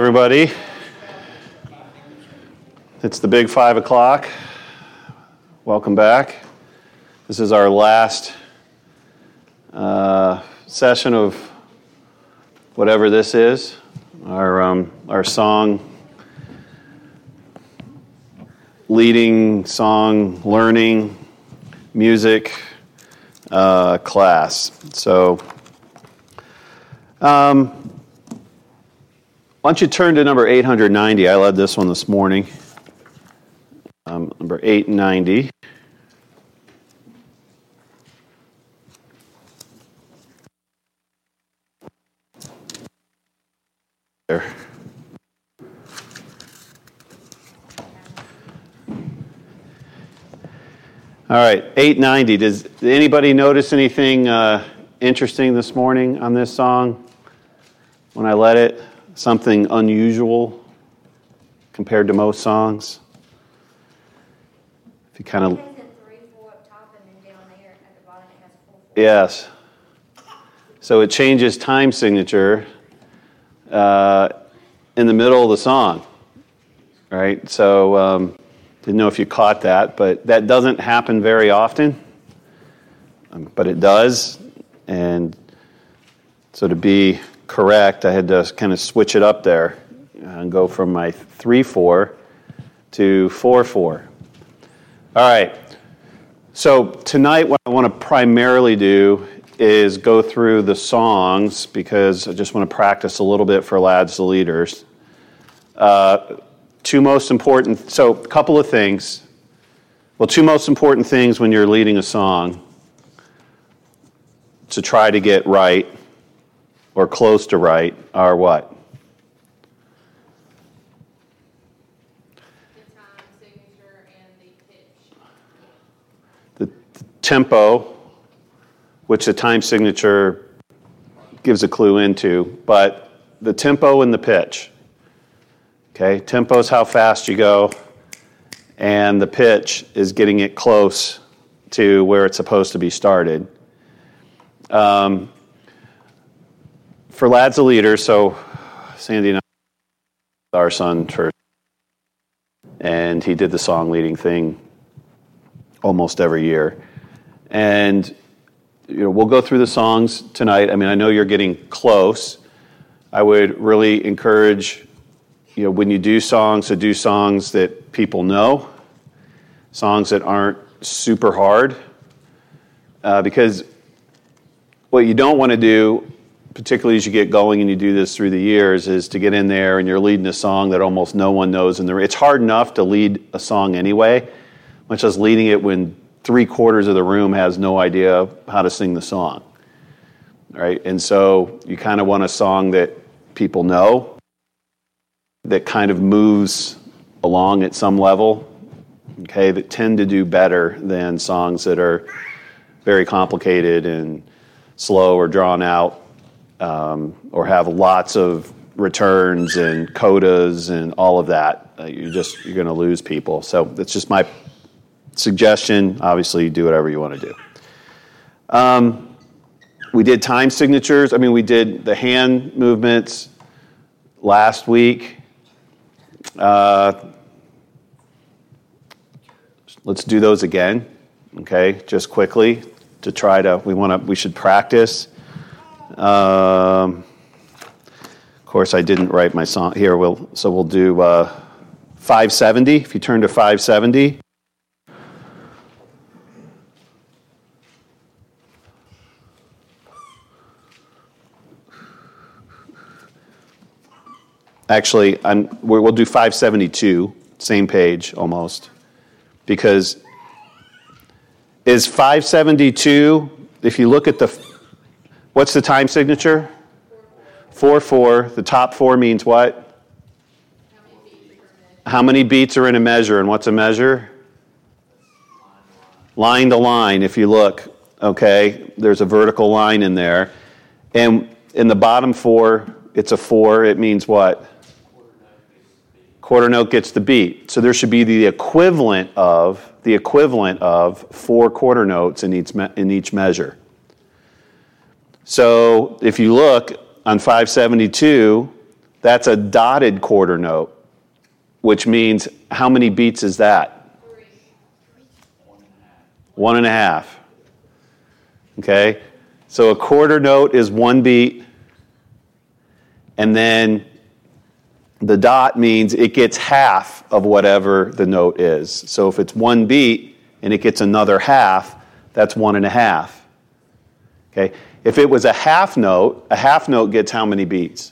everybody. It's the big 5 o'clock. Welcome back. This is our last session of whatever this is, our song leading, song learning, music class. So, why don't you turn to number 890? I led this one this morning. Number 890. There. All right, 890. Did anybody notice anything interesting this morning on this song when I led it? Something unusual compared to most songs? If you kind of... 3/4 up top and then down there at the bottom it has 4/4. Yes. So it changes time signature in the middle of the song, right? So didn't know if you caught that, but that doesn't happen very often, but it does. And so to be correct, I had to kind of switch it up there and go from my 3/4 to 4/4. All right. So tonight what I want to primarily do is go through the songs because I just want to practice a little bit for Lads the Leaders. Two most important things when you're leading a song to try to get right or close to right are what? The time signature and the pitch. The tempo, which the time signature gives a clue into, but the tempo and the pitch. Okay, tempo is how fast you go, and the pitch is getting it close to where it's supposed to be started. For Lads the Leader, so Sandy and I, our son first, and he did the song leading thing almost every year. And we'll go through the songs tonight. I mean, I know you're getting close. I would really encourage when you do songs, to do songs that people know, songs that aren't super hard, because what you don't want to do, particularly as you get going and you do this through the years, is to get in there and you're leading a song that almost no one knows. And it's hard enough to lead a song anyway, much less leading it when 3/4 of the room has no idea how to sing the song, right? And so you kind of want a song that people know, that kind of moves along at some level, okay, that tend to do better than songs that are very complicated and slow or drawn out, or have lots of returns and codas and all of that. You're going to lose people. So that's just my suggestion. Obviously, do whatever you want to do. We did time signatures. I mean, we did the hand movements last week. Let's do those again, okay? Just quickly to try to. We should practice. Of course, I didn't write my song here. We'll do 570. If you turn to 570. Actually, we'll do 572, same page almost, because is 572, if you look at what's the time signature? 4/4. The top 4 means what? How many beats are in a measure, and what's a measure? Line to line, if you look, okay, there's a vertical line in there. And in the bottom 4, it's a 4, it means what? Quarter note gets the beat. So there should be the equivalent of 4 quarter notes in each measure. So if you look on 572, That's a dotted quarter note, which means how many beats is that? 1.5. Okay? So a quarter note is 1 beat, and then the dot means it gets half of whatever the note is. So if it's 1 beat and it gets another half, that's 1.5. Okay? If it was a half note gets how many beats?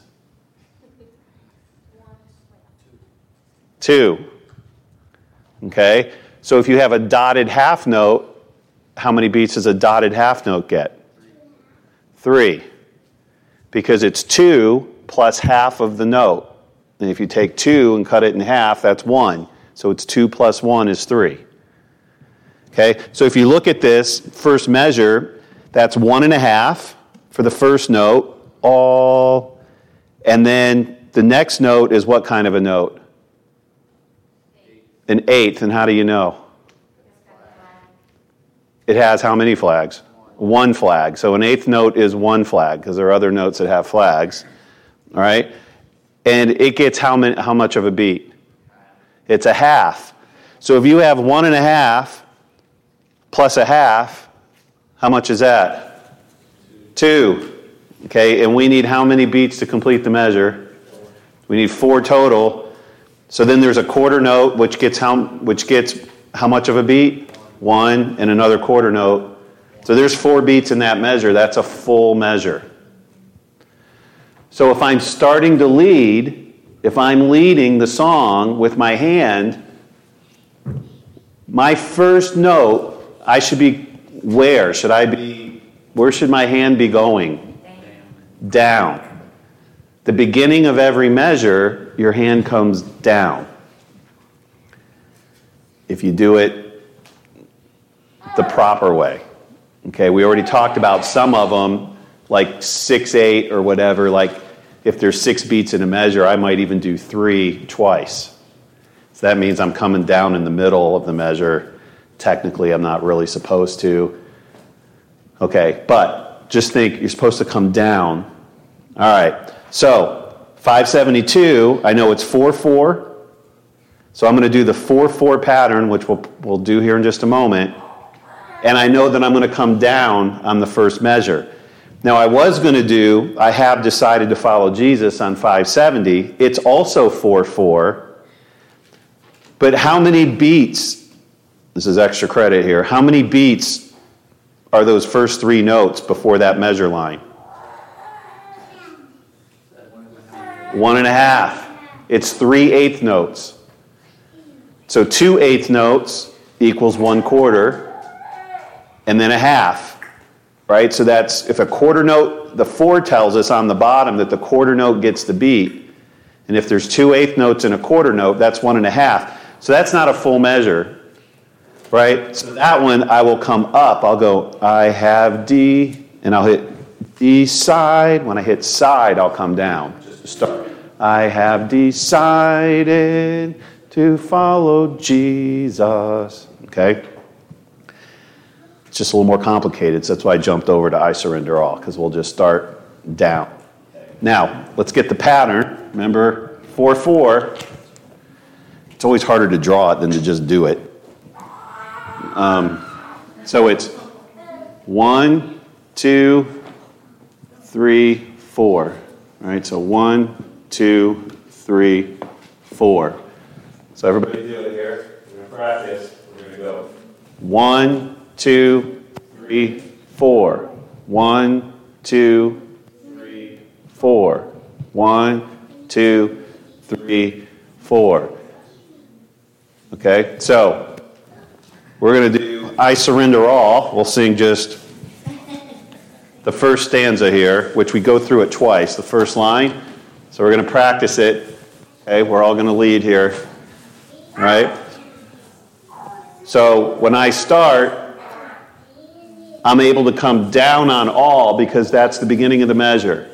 2. Okay? So if you have a dotted half note, how many beats does a dotted half note get? 3. Because it's 2 plus half of the note. And if you take 2 and cut it in half, that's 1. So it's 2 plus 1 is 3. Okay? So if you look at this first measure, that's 1.5 for the first note, all, and then the next note is what kind of a note? An eighth. And how do you know? It has how many flags? 1 flag. So an eighth note is 1 flag, because there are other notes that have flags. All right? And it gets how much of a beat? It's a half. So if you have 1.5 plus a half, how much is that? 2. Okay, and we need how many beats to complete the measure? We need 4 total. So then there's a quarter note, which gets how much of a beat? 1, and another quarter note. So there's 4 beats in that measure. That's a full measure. So if I'm starting to lead, if I'm leading the song with my hand, my first note, I should be where? Where should my hand be going? Down. The beginning of every measure, your hand comes down. If you do it the proper way. Okay, we already talked about some of them, like 6/8 or whatever. Like if there's 6 beats in a measure, I might even do 3 twice. So that means I'm coming down in the middle of the measure. Technically, I'm not really supposed to. Okay, but just think you're supposed to come down. All right, so 572, I know it's 4/4. So I'm going to do the 4/4 pattern, which we'll do here in just a moment. And I know that I'm going to come down on the first measure. Now, I have decided to follow Jesus on 570. It's also 4/4. But how many beats, this is extra credit here, how many beats are those first 3 notes before that measure line? 1.5. It's 3/8 notes. So 2/8 notes equals 1/4, and then a half. Right? So that's, if a quarter note, the 4 tells us on the bottom that the quarter note gets the beat. And if there's 2/8 notes in a quarter note, that's 1.5. So that's not a full measure. Right? So that one, I will come up. I'll go, I have D, and I'll hit D side. When I hit side, I'll come down. Just to start. I have decided to follow Jesus. Okay? It's just a little more complicated, so that's why I jumped over to I surrender all, because we'll just start down. Now, let's get the pattern. Remember, 4/4. It's always harder to draw it than to just do it. So it's 1, 2, 3, 4. All right, so 1, 2, 3, 4. So everybody do it here. We're going to practice. We're going to go 1, 2, 3, 4. 1, 2, 3, 4. 1, 2, 3, 4. Okay, so we're going to do I surrender all. We'll sing just the first stanza here, which we go through it twice, the first line. So we're going to practice it. Okay, we're all going to lead here. Right? So when I start, I'm able to come down on all because that's the beginning of the measure.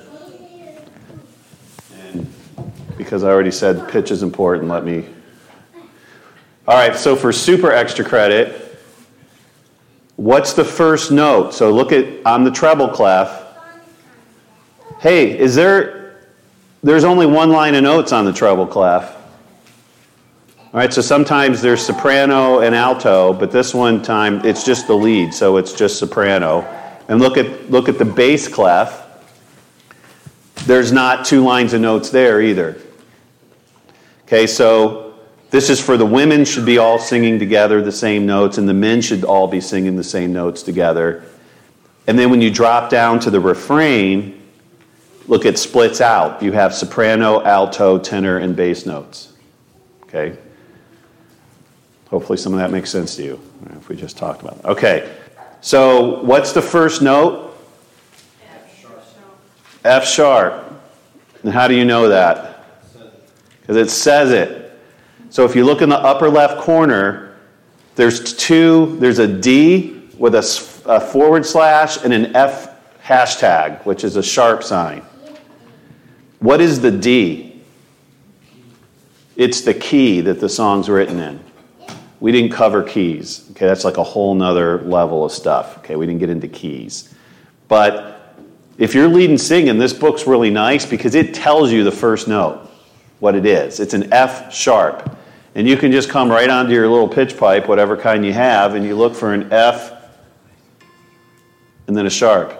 And because I already said pitch is important, let me... All right, so for super extra credit, what's the first note? So look at, on the treble clef. Hey, is there there's only one line of notes on the treble clef. All right, so sometimes there's soprano and alto, but this one time it's just the lead, so it's just soprano. And look at the bass clef. There's not two lines of notes there either. Okay, so this is for the women should be all singing together the same notes, and the men should all be singing the same notes together. And then when you drop down to the refrain, look, it splits out. You have soprano, alto, tenor, and bass notes. Okay? Hopefully some of that makes sense to you, if we just talked about it. Okay, so what's the first note? F sharp. F sharp. And how do you know that? Because it says it. So if you look in the upper left corner, there's a D with a forward slash and an F hashtag, which is a sharp sign. What is the D? It's the key that the song's written in. We didn't cover keys. Okay, that's like a whole nother level of stuff. Okay, we didn't get into keys. But if you're leading singing, this book's really nice because it tells you the first note, what it is. It's an F sharp. And you can just come right onto your little pitch pipe, whatever kind you have, and you look for an F and then a sharp.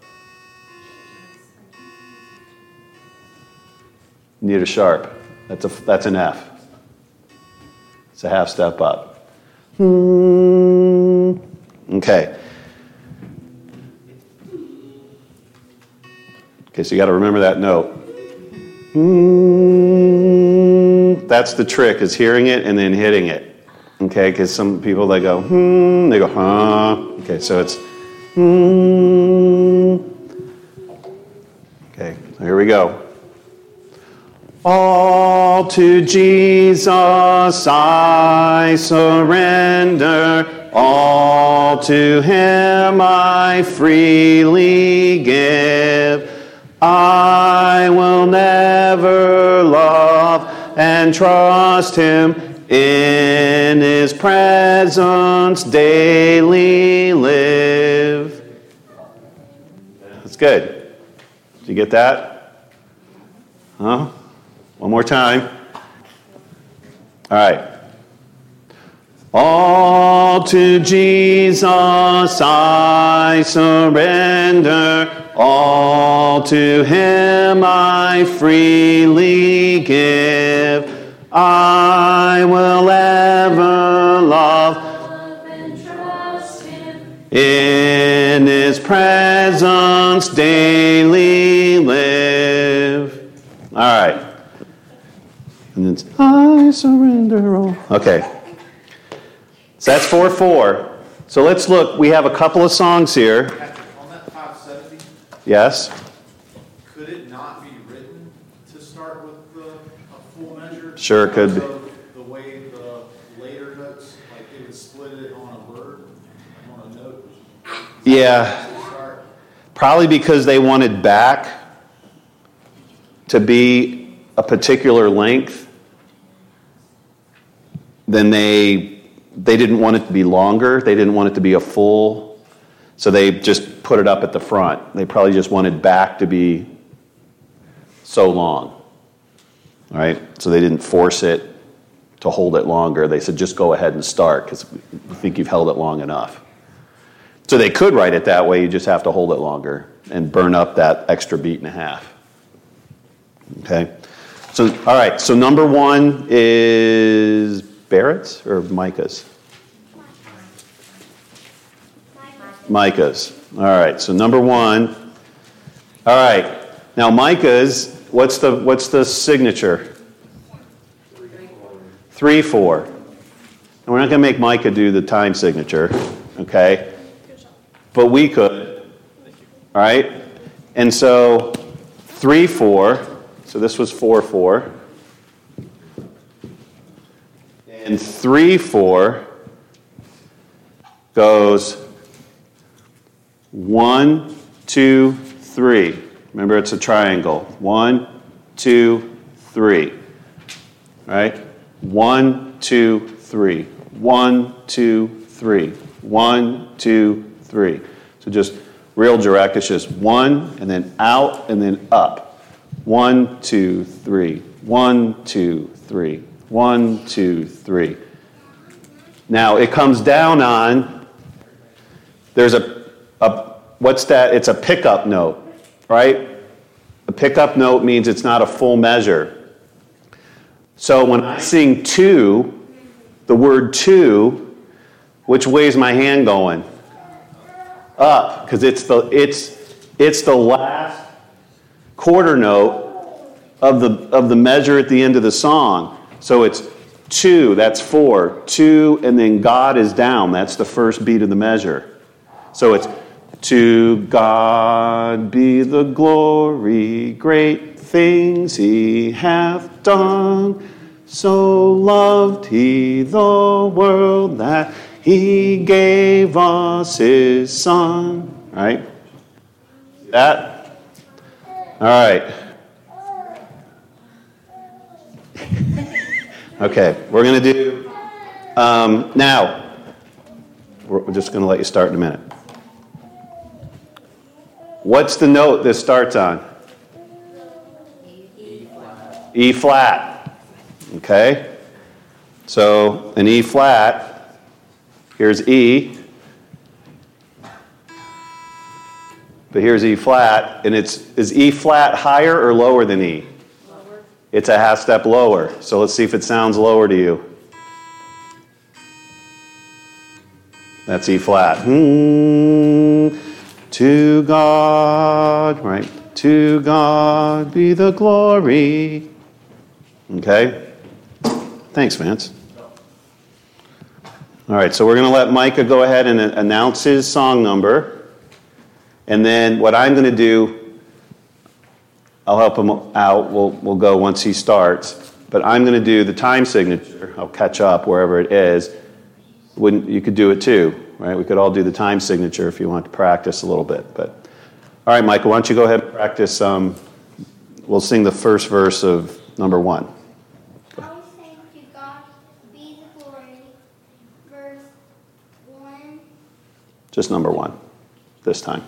You need a sharp. That's an F. It's a half step up. Okay. Okay, so you got to remember that note. That's the trick, is hearing it and then hitting it. Okay, because some people, they go, they go, huh. Okay, so it's, Okay, so here we go. All to Jesus I surrender, all to Him I freely give. I will never love and trust Him, in His presence daily live. That's good. Did you get that? Huh? One more time. All right. All to Jesus I surrender, all to Him I freely give. I will ever love and trust Him, in His presence daily live. All right. And then I surrender all. Okay. So that's 4/4. So let's look. We have a couple of songs here. On that 570, Yes? could it not be written to start with a full measure? Sure, it could be. So the way the later notes, like they would split it on a word, on a note. Yeah. To start. Probably because they wanted back to be a particular length. Then they didn't want it to be longer. They didn't want it to be a full. So they just put it up at the front. They probably just wanted back to be so long. All right? So they didn't force it to hold it longer. They said, just go ahead and start because we think you've held it long enough. So they could write it that way. You just have to hold it longer and burn up that extra beat and a half. Okay? So, all right. So number one is Barrett's or Micah's? Micah's. All right. So number one. All right. Now Micah's. What's the signature? 3/4. And we're not going to make Micah do the time signature, okay? But we could. All right. And so 3/4. So this was 4/4. And 3/4 goes 1, 2, 3. Remember, it's a triangle. 1, 2, 3. All right? 1, 2, 3. 1, 2, 3. 1, 2, 3. So just real direct. It's just 1 and then out and then up. 1, 2, 3. 1, 2, 3. 1, 2, 3. Now it comes down on, there's what's that? It's a pickup note, right? A pickup note means it's not a full measure. So when I sing 2, the word 2, which way is my hand going? Up, because it's the last quarter note of the measure at the end of the song. So it's 2, that's 4. 2, and then God is down. That's the first beat of the measure. So it's to God be the glory, great things he hath done. So loved he the world that he gave us his son. Right? That? All right. Okay, we're going to do, now, we're just going to let you start in a minute. What's the note this starts on? E flat. E flat. Okay? So, an E flat, here's E, but here's E flat, and is E flat higher or lower than E? Lower. It's a half step lower. So let's see if it sounds lower to you. That's E flat. To God, right? To God be the glory. Okay? Thanks, Vance. All right, so we're going to let Micah go ahead and announce his song number. And then what I'm going to do, I'll help him out. We'll go once he starts. But I'm going to do the time signature. I'll catch up wherever it is. You could do it too, right? We could all do the time signature if you want to practice a little bit. But all right, Michael, why don't you go ahead and practice. We'll sing the first verse of number 1. I will sing to God be the glory, verse 1. Just number 1 this time.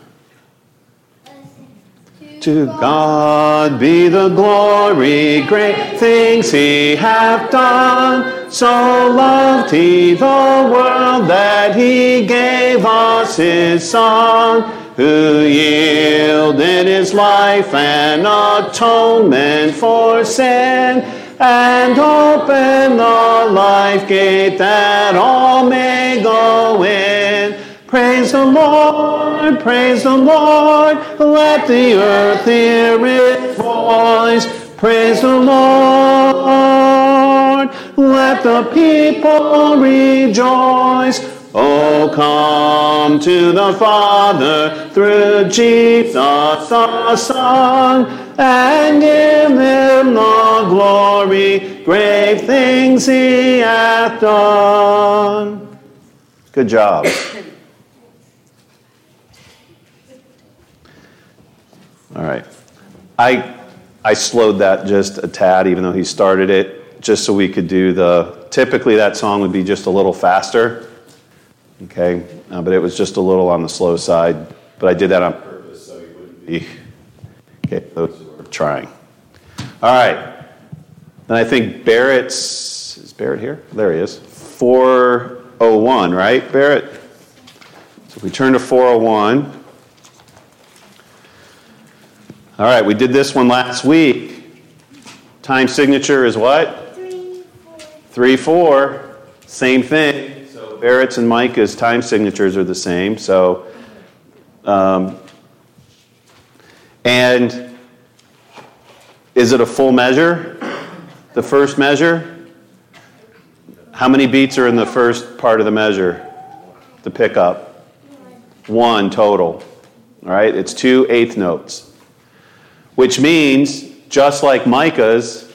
Listen. To God be the glory, great things he hath done. So loved he the world that he gave us his Son, who yielded his life an atonement for sin, and opened the life gate that all may go in. Praise the Lord, let the earth hear his voice. Praise the Lord, let the people rejoice. Oh, come to the Father through Jesus the Son, and give him the glory, great things he hath done. Good job. All right. I slowed that just a tad, even though he started it, just so we could do typically that song would be just a little faster, okay? But it was just a little on the slow side. But I did that on purpose so he wouldn't be, okay, those who are trying. All right. Then I think is Barrett here? There he is. 401, right, Barrett? So if we turn to 401. All right, we did this one last week. Time signature is what? 3/4. Same thing. So Barrett's and Micah's time signatures are the same. So, and is it a full measure? The first measure? How many beats are in the first part of the measure? The pickup? 1 total. All right, it's 2 eighth notes. Which means, just like Micah's,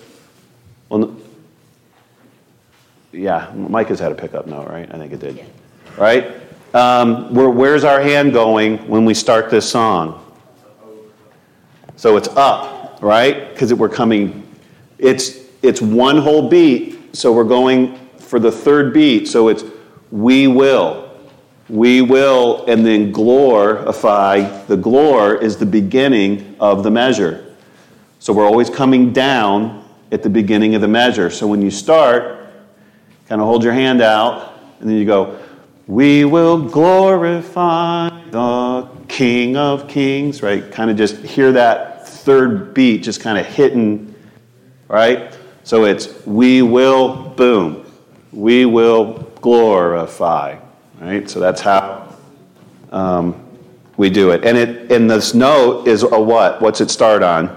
Micah's had a pickup note, right? I think it did. Yeah. Right? Where's our hand going when we start this song? So it's up, right? Because we're coming, it's 1 whole beat, so we're going for the 3rd beat. So it's we will, and then glorify. The glor is the beginning of the measure. So we're always coming down at the beginning of the measure. So when you start, kind of hold your hand out, and then you go, we will glorify the King of Kings, right? Kind of just hear that third beat just kind of hitting, right? So it's, we will, boom, we will glorify, right? So that's how we do it. And this note is a what? What's it start on?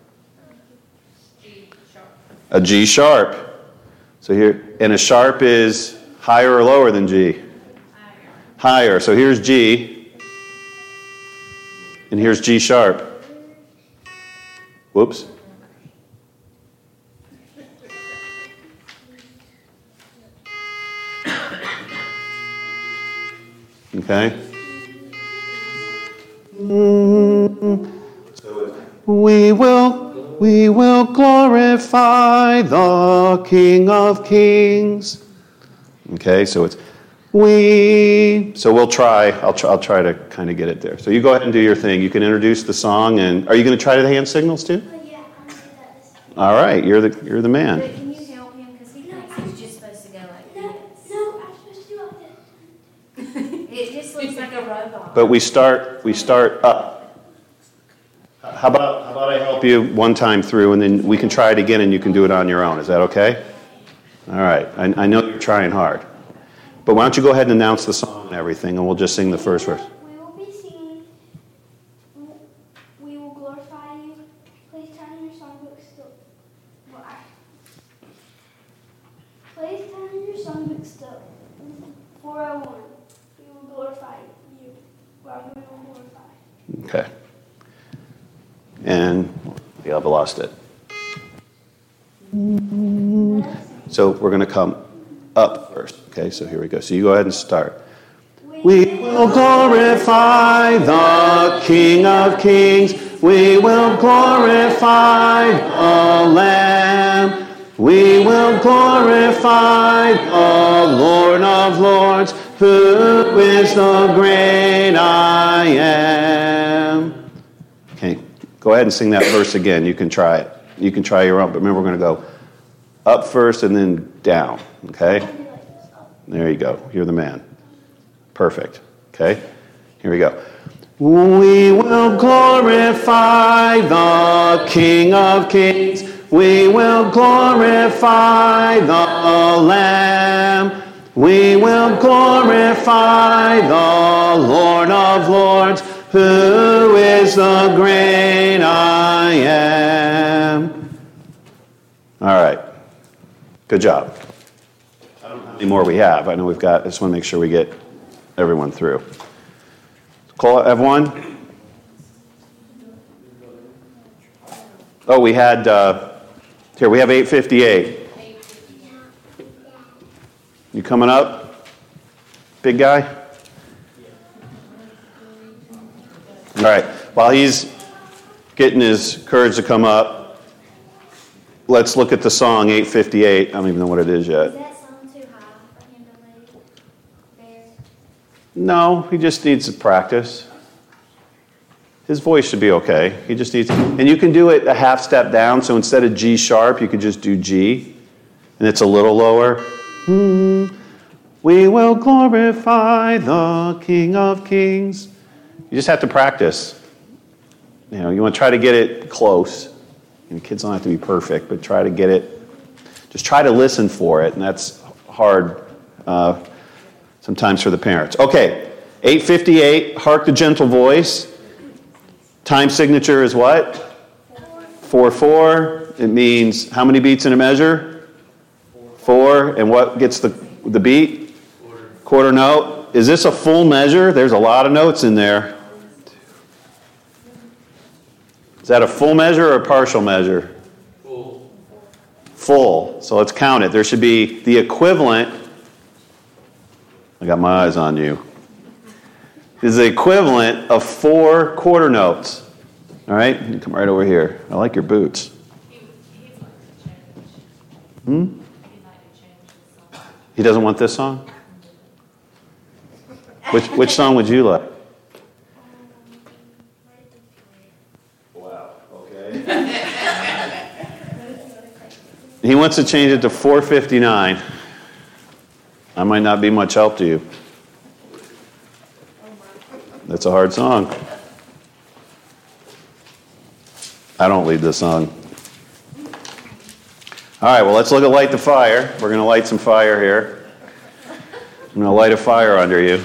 G sharp. A G sharp. So here, and a sharp is higher or lower than G? Higher. So here's G, and here's G sharp. Whoops. Okay. We will glorify the King of Kings. Okay, so it's so we'll try. I'll try to kind of get it there. So you go ahead and do your thing. You can introduce the song, and are you going to try the hand signals too? Yeah, I'm gonna do that. All right, you're the man. But can you help him? Because he thinks he's just supposed to go like No, this. no, I'm supposed to do like this. It just looks like a robot. But we start up. How about I help you one time through, and then we can try it again, and you can do it on your own. Is that okay? All right. I know you're trying hard. But why don't you go ahead and announce the song and everything, and we'll just sing the first verse. We will be singing. We will glorify you. Please turn your songbook still. Please turn your songbook still. 401. We will glorify you. Well, we will glorify. Okay. And yeah, I've lost it. So we're going to come up first. Okay, so here we go. So you go ahead and start. We will glorify the King of Kings. We will glorify the Lamb. We will glorify the Lord of Lords, who is the great I am. Okay, go ahead and sing that verse again. You can try it. You can try your own, but remember we're going to go up first and then down, okay? There you go. You're the man. Perfect. Okay? Here we go. We will glorify the King of Kings. We will glorify the Lamb. We will glorify the Lord of Lords, who is the great I am. All right. Good job. I don't know how many more we have. I know we've got, I just want to make sure we get everyone through. Call, have one? Oh, we had, here, we have 858. You coming up? Big guy? All right. While he's getting his courage to come up, let's look at the song 858. I don't even know what it is yet. Is that song too high for him to lead there? No, he just needs to practice. His voice should be okay. He just needs, and you can do it a half step down. So instead of G sharp, you could just do G, and it's a little lower. We will glorify the King of Kings. You just have to practice. You know, you want to try to get it close. And kids don't have to be perfect, but try to get it. Just try to listen for it, and that's hard sometimes for the parents. Okay, 858. Hark the gentle voice. Time signature is what? 4/4. It means how many beats in a measure? 4. And what gets the beat? Quarter note. Is this a full measure? There's a lot of notes in there. Is that a full measure or a partial measure? Full. Full. So let's count it. There should be the equivalent. I got my eyes on you. Is the equivalent of 4 quarter notes. All right? You come right over here. I like your boots. He'd like to change. He'd like to change the song. He doesn't want this song? Which song would you like? Wow, okay. He wants to change it to 459. I might not be much help to you. That's a hard song. I don't lead this song. All right, well, let's look at Light the Fire. We're going to light some fire here. I'm going to light a fire under you.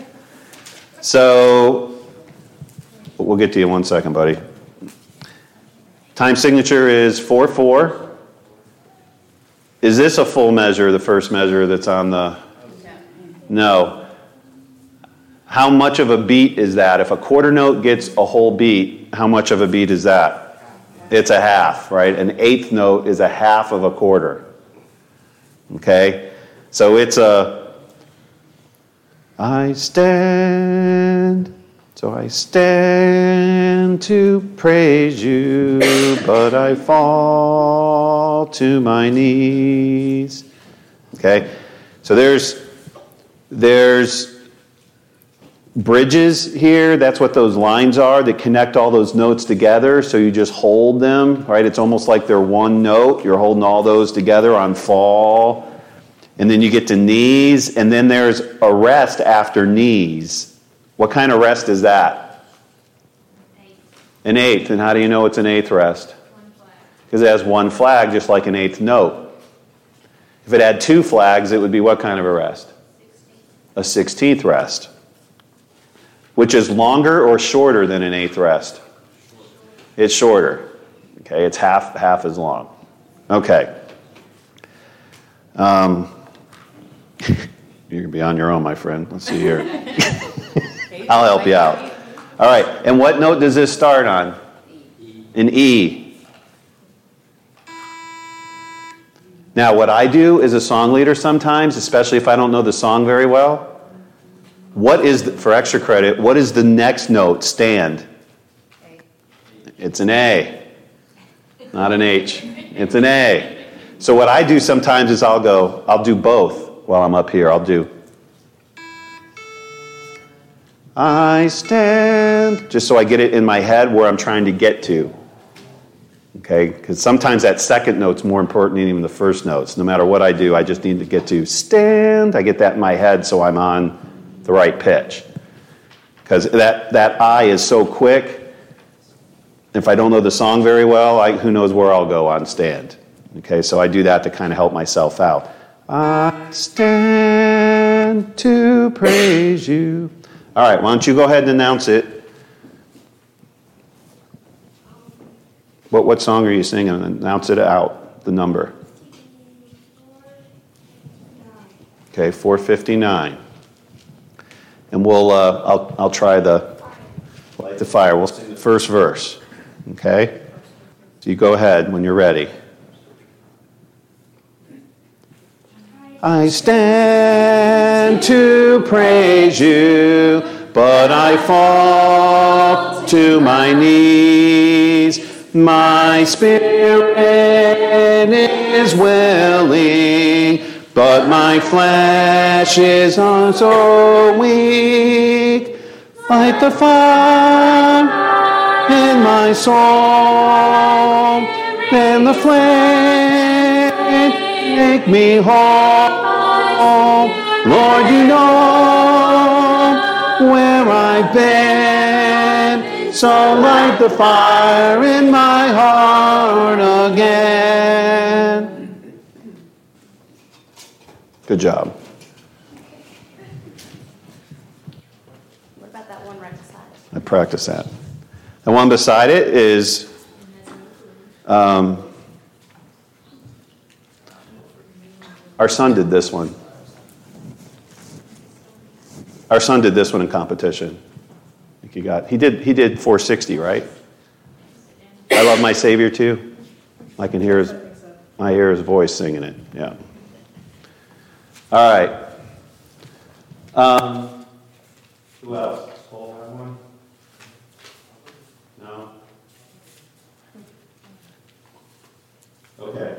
So, we'll get to you in 1 second, buddy. Time signature is 4/4. Is this a full measure, the first measure that's on the... No. How much of a beat is that? If a quarter note gets a whole beat, how much of a beat is that? It's a half, right? An eighth note is a half of a quarter. Okay? So it's a... I stand to praise you, but I fall to my knees. Okay? So there's bridges here. That's what those lines are that connect all those notes together. So you just hold them, right? It's almost like they're one note. You're holding all those together on fall. And then you get to knees, and then there's a rest after knees. What kind of rest is that? An eighth. And how do you know it's an eighth rest? Because it has one flag, just like an eighth note. If it had two flags, it would be what kind of a rest? A 16th rest. Which is longer or shorter than an eighth rest? It's shorter. Okay, it's half as long. Okay. You're going to be on your own, my friend. Let's see here. I'll help you out. All right, and what note does this start on? An E. Now, what I do as a song leader sometimes, especially if I don't know the song very well, for extra credit, what is the next note stand? It's an A, not an H. It's an A. So what I do sometimes is I'll do both while I'm up here. I'll do I stand, just so I get it in my head where I'm trying to get to. Okay? Because sometimes that second note's more important than even the first notes. No matter what I do, I just need to get to stand. I get that in my head so I'm on the right pitch. Because that I is so quick. If I don't know the song very well, who knows where I'll go on stand. Okay, so I do that to kind of help myself out. I stand to praise you. All right, why don't you go ahead and announce it. What song are you singing? Announce it out, the number. Okay, 459. And I'll try light the fire. We'll sing the first verse. Okay? So you go ahead when you're ready. I stand to praise you, but I fall to my knees. My spirit is willing, but my flesh is so weak. Light the fire in my soul, and the flame make me whole. Lord, you know where I've been, so light the fire in my heart again. Good job. What about that one right beside it? I practice that. The one beside it is our son did this one. Our son did this one in competition. I think he did 460, right? I love my Savior too. I hear his voice singing it. Yeah. All right. Who else? Paul have one? No. Okay.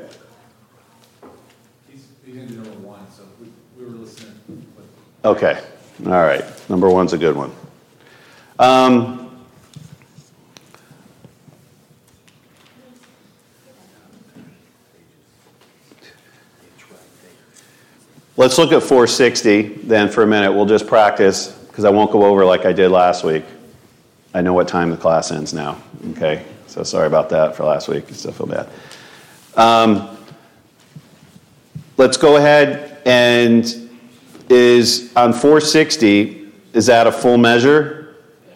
He's going to do number one, so we were listening. Okay. All right. Number one's a good one. Let's look at 460 then for a minute. We'll just practice because I won't go over like I did last week. I know what time the class ends now. Okay, so sorry about that for last week. I still feel bad. Let's go ahead and is on 460, is that a full measure?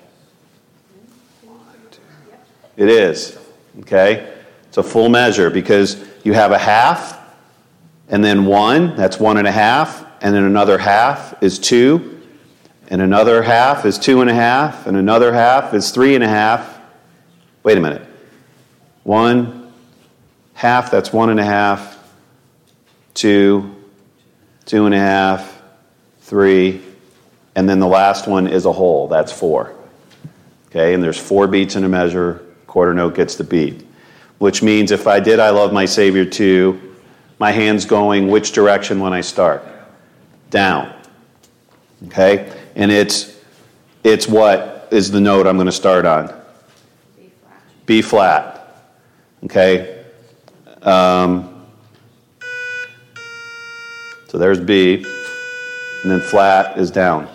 It is. Okay, it's a full measure because you have a half and then 1, that's 1.5, and then another half is 2, and another half is 2.5, and another half is 3.5. Wait a minute. 1 half, that's 1.5, 2, 2.5, 3, and then the last one is a whole, that's 4. Okay, and there's 4 beats in a measure, quarter note gets the beat. Which means if I did I Love My Savior 2, my hand's going which direction when I start? Down. Okay? And it's what is the note I'm going to start on? B flat. Okay? So there's B. And then flat is down.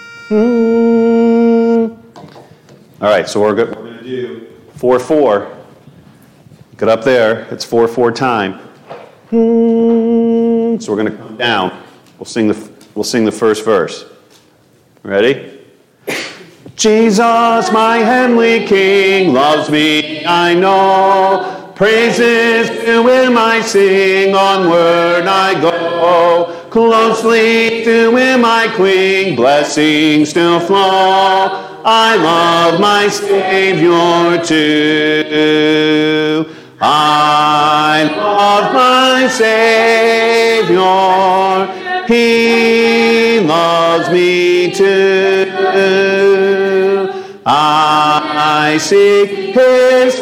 All right, so we're going to do 4/4. Get up there. It's 4/4 time. So we're going to come down. We'll sing the first verse. Ready? Jesus, my heavenly King, loves me, I know. Praises to him I sing, onward I go. Closely to him I cling, blessings still flow. I love my Savior too. I love my Savior, he loves me too. I seek his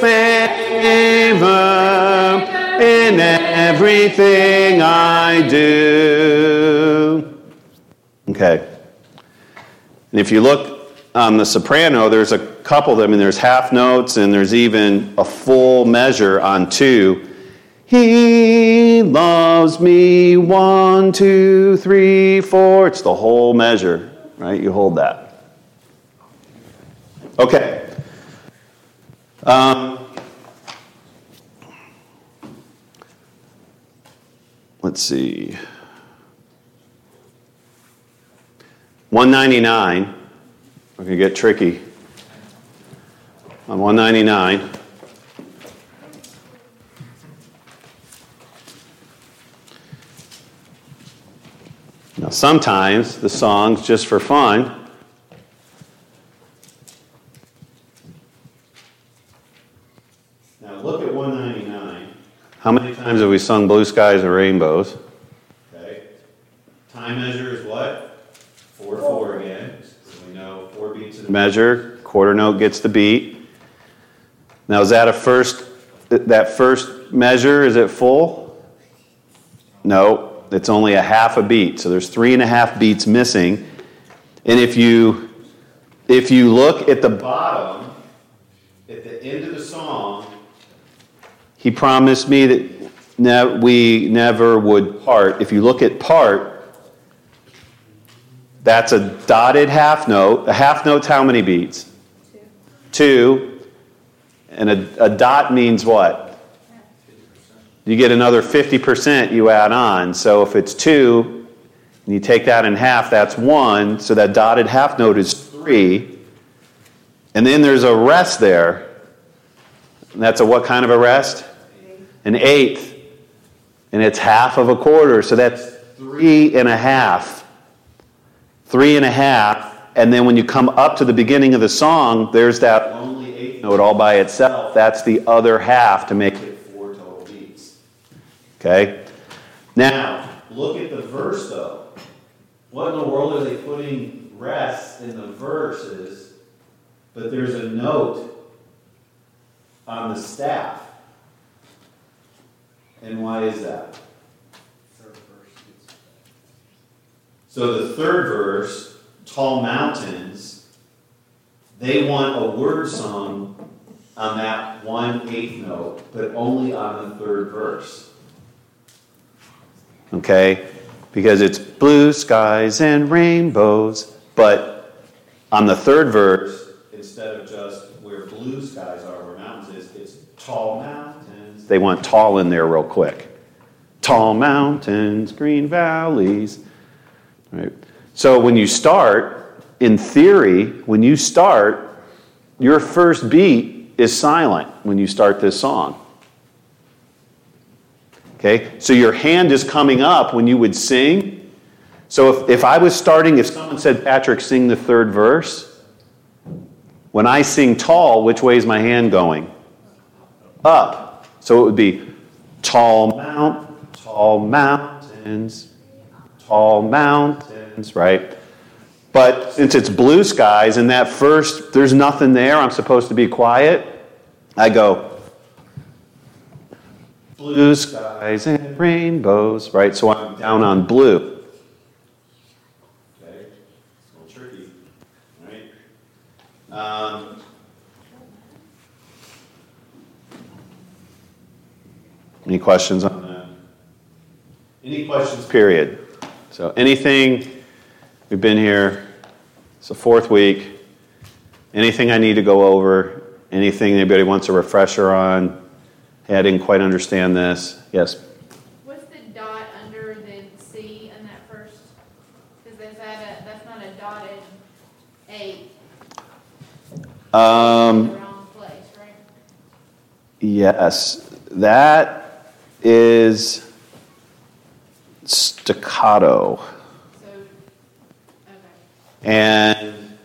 favor in everything I do. Okay. And if you look on the soprano, there's a couple, there's half notes and there's even a full measure on 2. He loves me, 1, 2, 3, 4. It's the whole measure, right? You hold that. Okay. Let's see. 199. We're going to get tricky. On 199. Now, sometimes the song's just for fun. Now, look at 199. How many times have we sung Blue Skies and Rainbows? Okay. Time measure is what? 4/4 again. So we know 4 beats in a measure. Quarter note gets the beat. Now, is that that first measure, is it full? No. It's only a half a beat, so there's 3.5 beats missing. And if you look at the bottom, at the end of the song, he promised me that we never would part. If you look at part, that's a dotted half note. A half note's how many beats? 2. And a dot means what? You get another 50% you add on. So if it's 2, and you take that in half, that's 1. So that dotted half note is 3. And then there's a rest there. And that's a what kind of a rest? An eighth. And it's half of a quarter. So that's 3.5. 3.5. And then when you come up to the beginning of the song, there's that lonely eighth note all by itself. That's the other half to make it 4 total beats. Okay? Now, look at the verse though. What in the world are they putting rest in the verses, but there's a note on the staff? And why is that? So the third verse, Tall Mountains, they want a word song on that 1/8 note, but only on the third verse. Okay? because it's blue skies and rainbows. But on the third verse, instead of just where blue skies are, where mountains is, it's tall mountains. They want tall in there real quick. Tall mountains, green valleys. Right? So when you start, in theory, when you start, your first beat is silent when you start this song. Okay? So your hand is coming up when you would sing. So if I was starting, if someone said, Patrick, sing the third verse, when I sing tall, which way is my hand going? Up. So it would be tall mountains, right? But since it's blue skies and that first, there's nothing there, I'm supposed to be quiet, I go, blue skies and rainbows, right? So I'm down on blue. Okay, it's a little tricky, right? Any questions on that? Any questions, period? So anything, we've been here, it's the fourth week, anything I need to go over, anything anybody wants a refresher on? Hey, I didn't quite understand this. Yes? What's the dot under the C in that first? Because that's not a dotted A. The wrong place, right? Yes. That is staccato. So, okay. And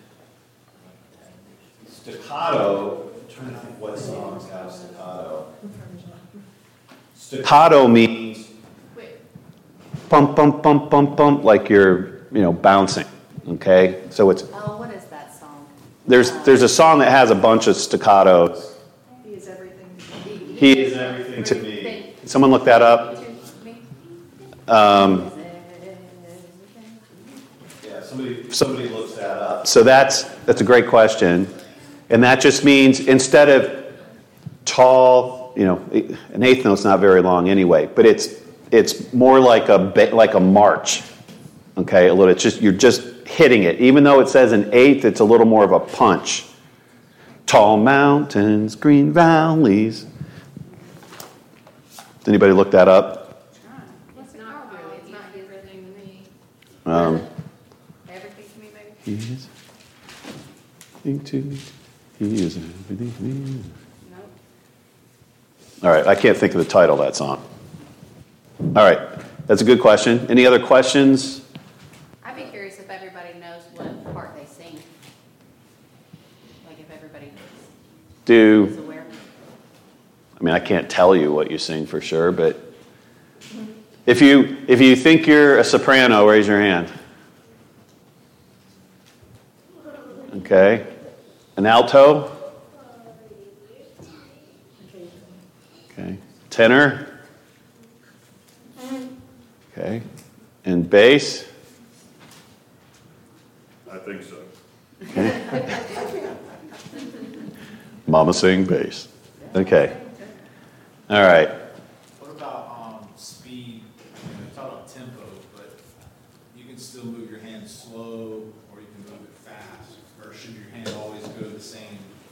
staccato, I'm trying to think what songs have staccato. Staccato means Quick. bump, bump, bump, bump, bump, like you're, bouncing. Okay? So it's, Oh, what is that song? there's a song that has a bunch of staccatos. He is everything to me. He is everything to me. Can someone look that up? Yeah, somebody looks that up. So that's a great question. And that just means instead of tall, an eighth note's not very long anyway, but it's more like a march. Okay, a little. It's just you're just hitting it. Even though it says an eighth, it's a little more of a punch. Tall mountains, green valleys. Did anybody look that up? It's not really. It's not everything to me. Everything to me, baby. He is everything to me. He is everything to me. Nope. All right, I can't think of the title of that song. All right, that's a good question. Any other questions? I'd be curious if everybody knows what part they sing. Like if everybody is aware. I mean, I can't tell you what you sing for sure, but if you think you're a soprano, raise your hand. Okay. An alto? Okay. Tenor? Okay. And bass? I think so. Okay. Mama sing bass. Okay. All right. What about speed? You talk about tempo, but you can still move your hand slow or you can move it fast. Or should your hand always go the same?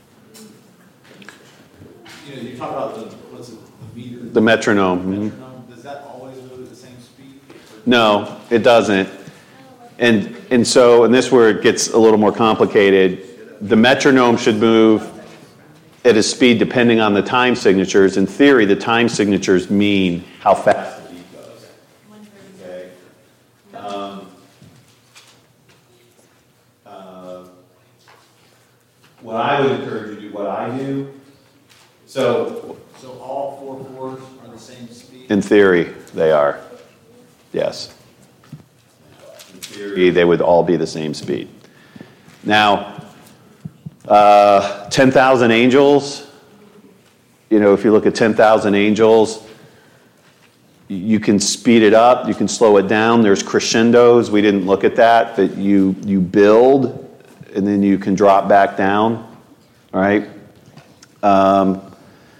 You talk about the meter. The metronome. Mhm. Metronome. Does that always move at the same speed? No, it doesn't. And so, and this is where it gets a little more complicated. The metronome should move at a speed depending on the time signatures. In theory, the time signatures mean how fast the beat goes. Okay. What I would encourage you to do, what I do. So all 4 chords are the same speed? in theory, they are. Yes. In theory, they would all be the same speed. Now, 10,000 Angels, if you look at 10,000 Angels, you can speed it up, you can slow it down. There's crescendos. We didn't look at that you build and then you can drop back down. All right?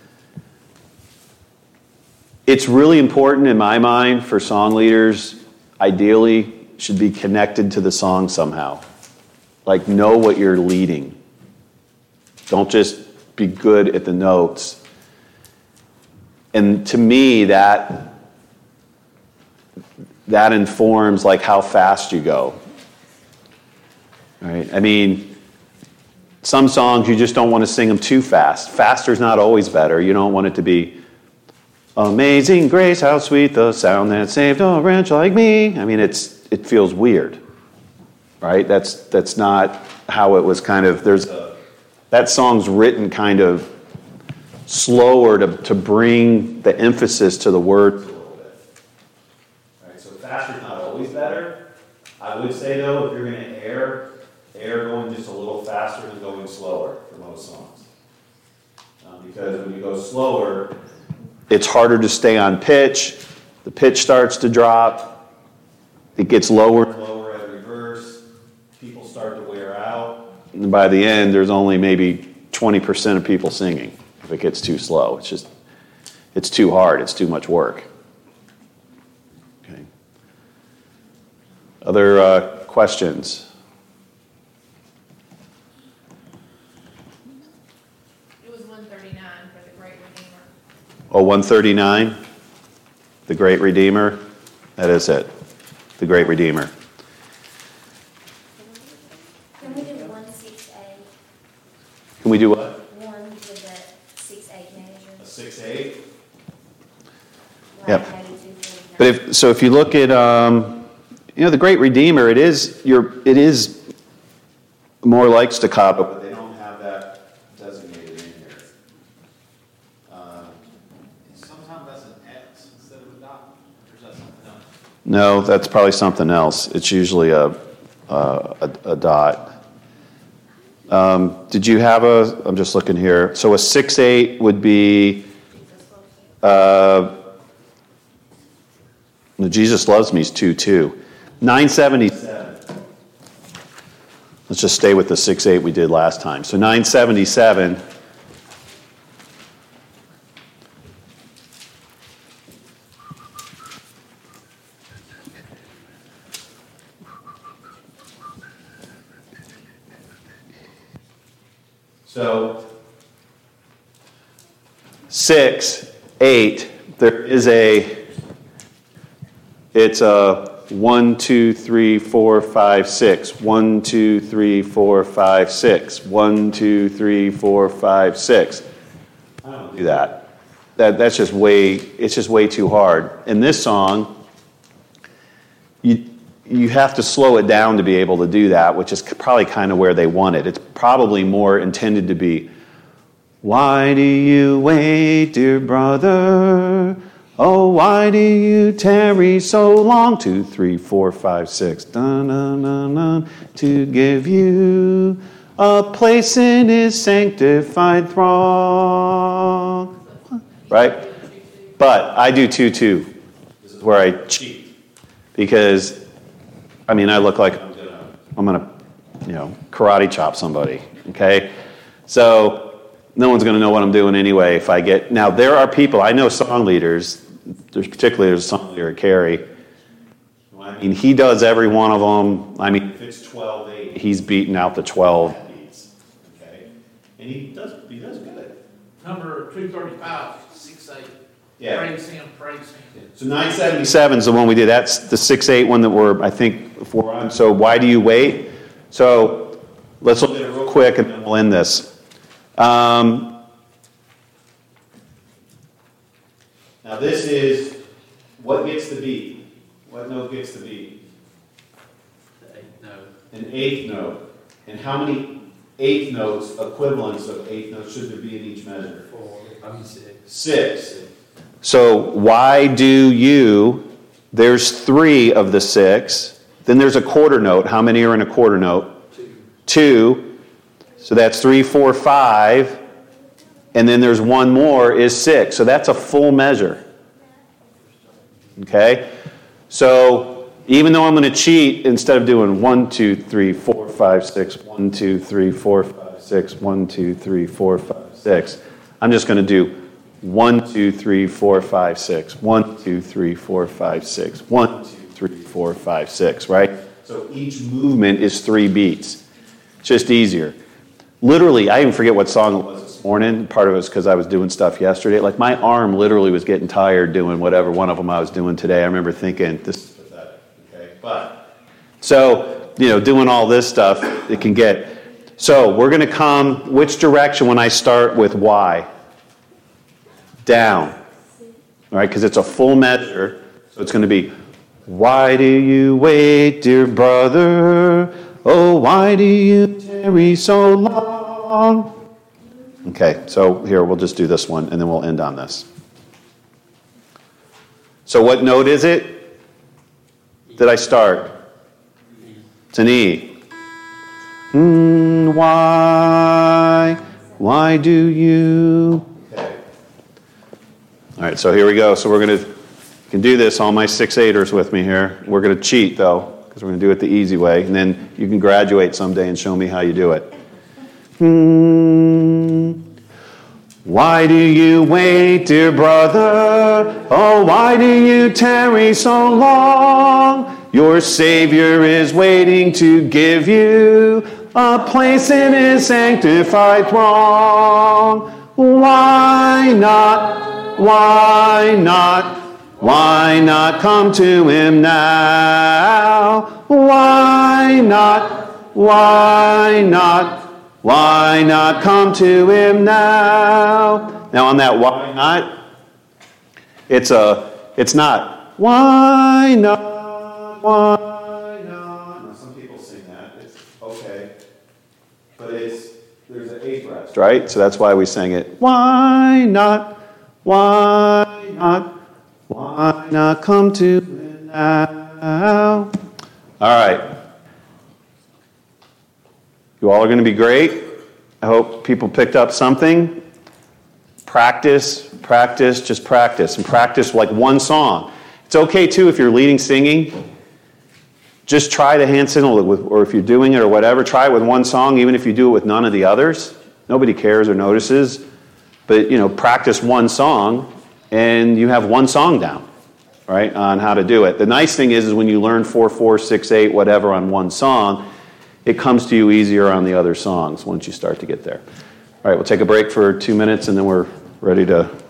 It's really important in my mind for song leaders. ideally should be connected to the song somehow. Like, know what you're leading. Don't just be good at the notes. And to me, that informs like how fast you go. Right? I mean, some songs you just don't want to sing them too fast. Faster's not always better. You don't want it to be Amazing Grace, how sweet the sound that saved a wretch like me. I mean, it feels weird, right? That's not how it was kind of. That song's written kind of slower to bring the emphasis to the words a little bit. Right, so faster's not always better. I would say though, if you're going to air going just a little faster than going slower for most songs. Because when you go slower, it's harder to stay on pitch. The pitch starts to drop. It gets lower and lower every verse. People start to wear out. And by the end, there's only maybe 20% of people singing if it gets too slow. It's too hard. It's too much work. Okay. Other questions? It was 139 for the Great Redeemer. Oh, 139? The Great Redeemer? That is it. The Great Redeemer. Can we do 1-6-8? Can we do what? 1 with the 6-8 measure. A 6/8? Like Yep. maybe 249. But if you look at the Great Redeemer, it is more like staccato, but they don't have that designated in here. Sometimes that's an X instead of a dot, or is that something else? No, that's probably something else. It's usually a dot. Did you have I'm just looking here. So a 6/8 would be, Jesus Loves Me is 2/2. 977. Let's just stay with the 6/8 we did last time. So 977. So 6/8. It's a 1, 2, 3, 4, 5, 6. 1, 2, 3, 4, 5, 6. 1, 2, 3, 4, 5, 6. I don't do that. It's just way too hard. In this song, you have to slow it down to be able to do that, which is probably kind of where they want it. It's probably more intended to be, why do you wait, dear brother? Oh, why do you tarry so long? 2, 3, 4, 5, 6. Dun, dun, dun, dun, to give you a place in his sanctified throng. Right? But I do 2/2. This is where I cheat. Because, I look like I'm gonna karate chop somebody. Okay? So no one's going to know what I'm doing anyway if I get... Now, there are people, I know song leaders, there's a song leader at Carey. He does every one of them. If it's 12/8, he's beating out the 12 beats. Okay? And he does good. Number 235, 6/8. Yeah. Praise him, praise him. So 977 is the one we did. That's the 6/8 one that we're, I think, 4 on. So why do you wait? So let's look at it real quick and then we'll end this. Now this is what gets the beat. What note gets the beat? The 8th note. An 8th note. And how many 8th notes, equivalents of 8th notes, should there be in each measure? 6. 6. So why do you? There's 3 of the 6. Then there's a quarter note. How many are in a quarter note? 2. So that's 3, 4, 5. And then there's one more is 6. So that's a full measure. Okay? So even though I'm going to cheat, instead of doing 1, 2, 3, 4, 5, 6, 1, 2, 3, 4, 5, 6, 1, 2, 3, 4, 5, 6, I'm just going to do 1, 2, 3, 4, 5, 6, 1, 2, 3, 4, 5, 6, 1, 2, 3, 4, 5, 6, right? So each movement is 3 beats. Just easier. Literally, I even forget what song it was this morning. Part of it was because I was doing stuff yesterday. Like my arm literally was getting tired doing whatever one of them I was doing today. I remember thinking, this is pathetic. Okay, but so doing all this stuff, it can get. So we're going to come which direction when I start with Y? Down. All right, because it's a full measure. So it's going to be, why do you wait, dear brother? Oh, why do you tarry so long? Okay, so here, we'll just do this one, and then we'll end on this. So what note is it? Did I start? It's an E. Why do you? Okay. All right, so here we go. So you can do this, all my 6/8ers with me here. We're going to cheat, though, because we're going to do it the easy way, and then you can graduate someday and show me how you do it. Why do you wait, dear brother? Oh, why do you tarry so long? Your Savior is waiting to give you a place in His sanctified throng. Why not? Why not? Why not come to Him now? Why not? Why not? Why not come to Him now? Now on that why not, it's not why not, why not. Now some people sing that. It's okay. But there's an 8th rest, right? So that's why we sang it. Why not? Why not? Why not come to Him now? All right. You all are going to be great. I hope people picked up something. Practice, just practice. And practice like one song. It's okay, too, if you're leading singing. Just try the hand signal, or if you're doing it or whatever, try it with one song, even if you do it with none of the others. Nobody cares or notices. But, practice one song, and you have one song down, right, on how to do it. The nice thing is when you learn 4/4, 6/8, whatever on one song, it comes to you easier on the other songs once you start to get there. All right, we'll take a break for 2 minutes, and then we're ready to